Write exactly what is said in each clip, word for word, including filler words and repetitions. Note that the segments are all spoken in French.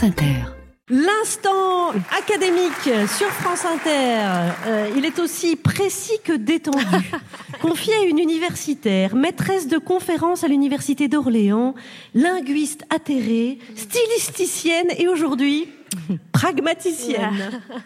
France Inter. L'instant académique sur France Inter, euh, il est aussi précis que détendu. Confié à une universitaire, maîtresse de conférences à l'université d'Orléans, linguiste atterrée, stylisticienne et aujourd'hui pragmaticienne.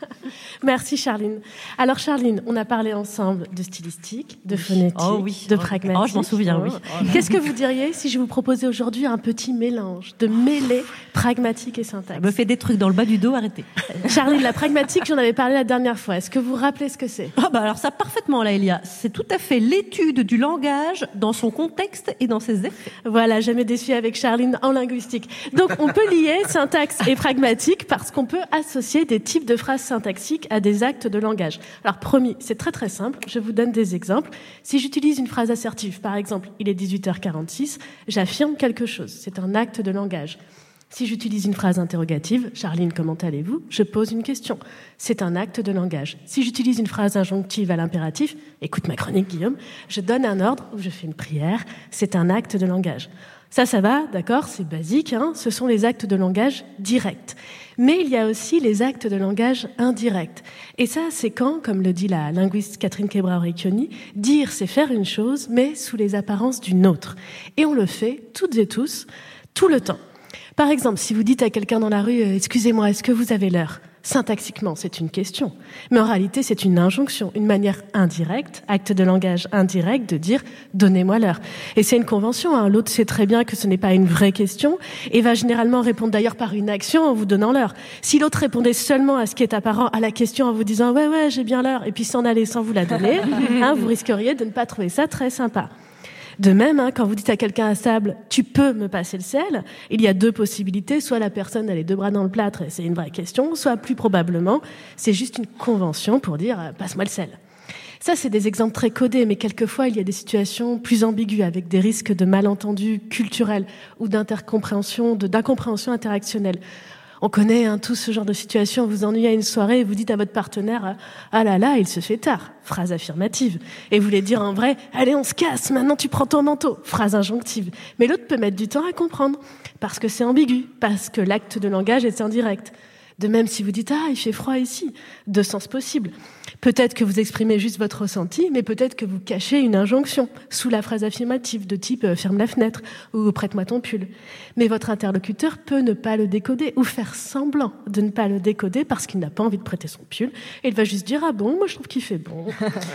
Merci Charline. Alors Charline, on a parlé ensemble de stylistique, de phonétique, oh oui. de pragmatique. Oh, je m'en souviens, oui. Qu'est-ce que vous diriez si je vous proposais aujourd'hui un petit mélange de mêlée pragmatique et syntaxe? Me fait des trucs dans le bas du dos, arrêtez. Charline, la pragmatique, j'en avais parlé la dernière fois. Est-ce que vous vous rappelez ce que c'est? Ah bah alors ça parfaitement là, Elia. C'est tout à fait l'étude du langage dans son contexte et dans ses effets. Voilà, jamais déçu avec Charline en linguistique. Donc on peut lier syntaxe et pragmatique parce qu'on peut associer des types de phrases syntaxiques à des actes de langage. Alors promis, c'est très très simple, je vous donne des exemples. Si j'utilise une phrase assertive, par exemple, il est dix-huit heures quarante-six, j'affirme quelque chose, c'est un acte de langage. Si j'utilise une phrase interrogative, Charline, comment allez-vous? Je pose une question. C'est un acte de langage. Si j'utilise une phrase injonctive à l'impératif, écoute ma chronique, Guillaume, je donne un ordre ou je fais une prière, c'est un acte de langage. Ça, ça va, d'accord, c'est basique, hein, ce sont les actes de langage directs. Mais il y a aussi les actes de langage indirects. Et ça, c'est quand, comme le dit la linguiste Catherine Quebra-Orecchioni, dire c'est faire une chose, mais sous les apparences d'une autre. Et on le fait, toutes et tous, tout le temps. Par exemple, si vous dites à quelqu'un dans la rue euh, « Excusez-moi, est-ce que vous avez l'heure ?» Syntaxiquement, c'est une question. Mais en réalité, c'est une injonction, une manière indirecte, acte de langage indirect, de dire « Donnez-moi l'heure ». Et c'est une convention. Hein. L'autre sait très bien que ce n'est pas une vraie question et va généralement répondre d'ailleurs par une action en vous donnant l'heure. Si l'autre répondait seulement à ce qui est apparent à la question en vous disant « Ouais, ouais, j'ai bien l'heure » et puis s'en aller sans vous la donner, hein, vous risqueriez de ne pas trouver ça très sympa. De même, hein, quand vous dites à quelqu'un à table « tu peux me passer le sel », il y a deux possibilités. Soit la personne a les deux bras dans le plâtre et c'est une vraie question, soit plus probablement, c'est juste une convention pour dire « passe-moi le sel ». Ça, c'est des exemples très codés, mais quelquefois, il y a des situations plus ambiguës avec des risques de malentendus culturels ou d'intercompréhension, de, d'incompréhension interactionnelle. On connaît hein, tout ce genre de situation, vous ennuyez à une soirée et vous dites à votre partenaire « Ah là là, il se fait tard », phrase affirmative. Et vous voulez dire en vrai « Allez, on se casse, maintenant tu prends ton manteau », phrase injonctive. Mais l'autre peut mettre du temps à comprendre, parce que c'est ambigu, parce que l'acte de langage est indirect. De même, si vous dites « Ah, il fait froid ici », deux sens possibles. Peut-être que vous exprimez juste votre ressenti, mais peut-être que vous cachez une injonction sous la phrase affirmative de type « ferme la fenêtre » ou « prête-moi ton pull ». Mais votre interlocuteur peut ne pas le décoder ou faire semblant de ne pas le décoder parce qu'il n'a pas envie de prêter son pull et il va juste dire « Ah bon, moi je trouve qu'il fait bon ».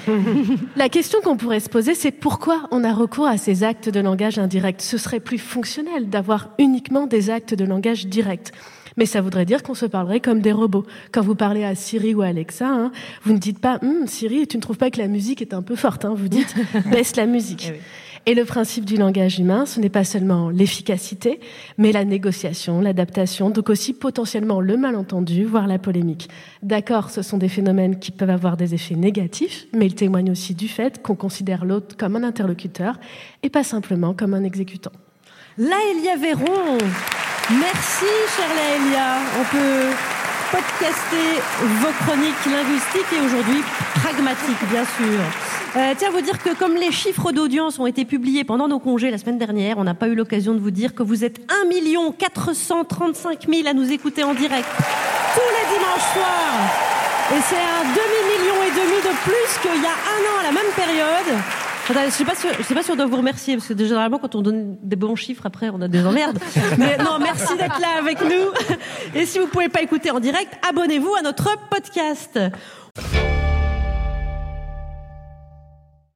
La question qu'on pourrait se poser, c'est pourquoi on a recours à ces actes de langage indirects. Ce serait plus fonctionnel d'avoir uniquement des actes de langage directs. Mais ça voudrait dire qu'on se parlerait comme des robots. Quand vous parlez à Siri ou à Alexa, hein, vous ne dites pas hm, « Siri, tu ne trouves pas que la musique est un peu forte hein ?» Vous dites « Baisse la musique eh ». Oui. Et le principe du langage humain, ce n'est pas seulement l'efficacité, mais la négociation, l'adaptation, donc aussi potentiellement le malentendu, voire la polémique. D'accord, ce sont des phénomènes qui peuvent avoir des effets négatifs, mais ils témoignent aussi du fait qu'on considère l'autre comme un interlocuteur et pas simplement comme un exécutant. Laëlia Véron, merci chère Laëlia. On peut podcaster vos chroniques linguistiques et aujourd'hui pragmatiques bien sûr. Euh, tiens, vous dire que comme les chiffres d'audience ont été publiés pendant nos congés la semaine dernière, on n'a pas eu l'occasion de vous dire que vous êtes un million quatre cent trente-cinq mille à nous écouter en direct tous les dimanches soirs. Et c'est un demi-million et demi de plus qu'il y a un an à la même période. Je ne sais pas si, je sais pas si on doit vous remercier, parce que généralement, quand on donne des bons chiffres, après, on a des emmerdes. Mais non, merci d'être là avec nous. Et si vous ne pouvez pas écouter en direct, abonnez-vous à notre podcast.